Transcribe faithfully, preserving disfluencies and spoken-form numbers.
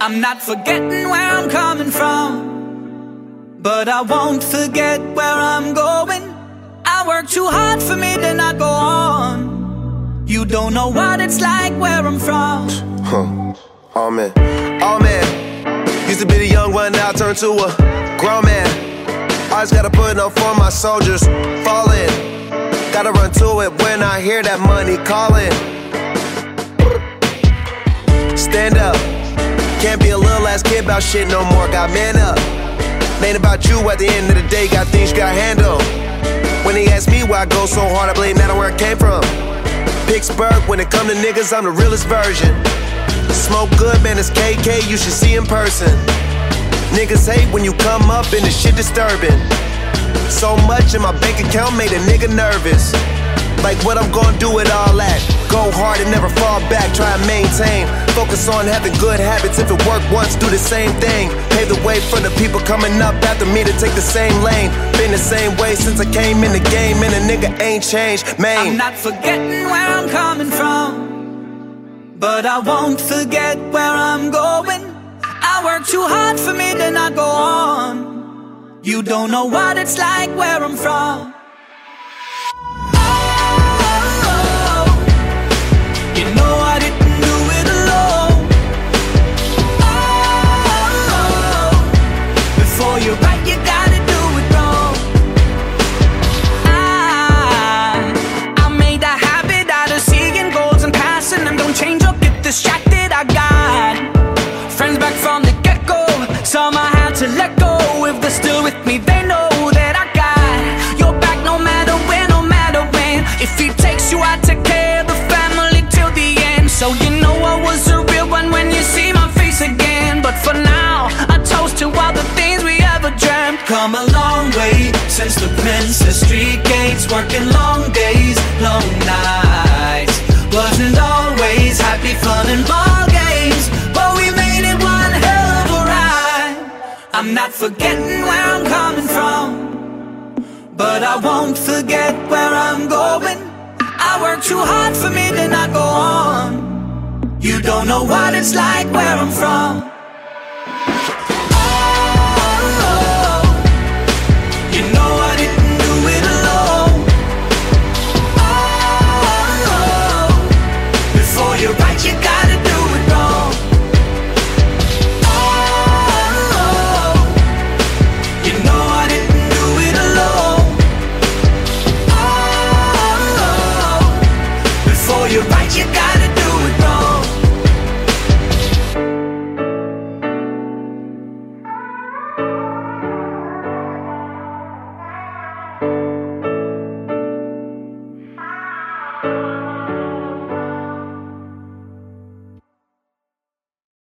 I'm not forgetting where I'm coming from, but I won't forget where I'm going. I work too hard for me to not go on. You don't know what it's like where I'm from. Huh. Oh man, oh man. Used to be the young one, now turned to a grown man. Always gotta put up for my soldiers, falling. Gotta run to it when I hear that money calling. Stand up, can't be a little ass kid about shit no more. Got man up, ain't about you at the end of the day. Got things you gotta handle. When he asked me why I go so hard, I blame that on where it came from. Pittsburgh, when it come to niggas, I'm the realest version. Smoke good, man, it's K K, you should see in person. Niggas hate when you come up and the shit disturbing. So much in my bank account made a nigga nervous. Like what I'm gonna do with all that. Go hard and never fall back, try and maintain. Focus on having good habits, if it worked once, do the same thing. Pave the way for the people coming up after me to take the same lane. Been the same way since I came in the game, and a nigga ain't changed, man. I'm not forgetting where I'm coming from, but I won't forget where I'm going. I work too hard for me to not go on. You don't know what it's like where I'm from. Distracted, I got friends back from the get-go. Some I had to let go. If they're still with me, they know that I got your back no matter when, no matter when. If he takes you, I take care of the family till the end. So you know I was a real one when you see my face again. But for now, I toast to all the things we ever dreamt. Come a long way since the Princess Street gates. Working long days, long nights. Wasn't always happy, fun and ball games, but we made it one hell of a ride. I'm not forgetting where I'm coming from, but I won't forget where I'm going. I work too hard for me to not go on. You don't know what it's like where I'm from.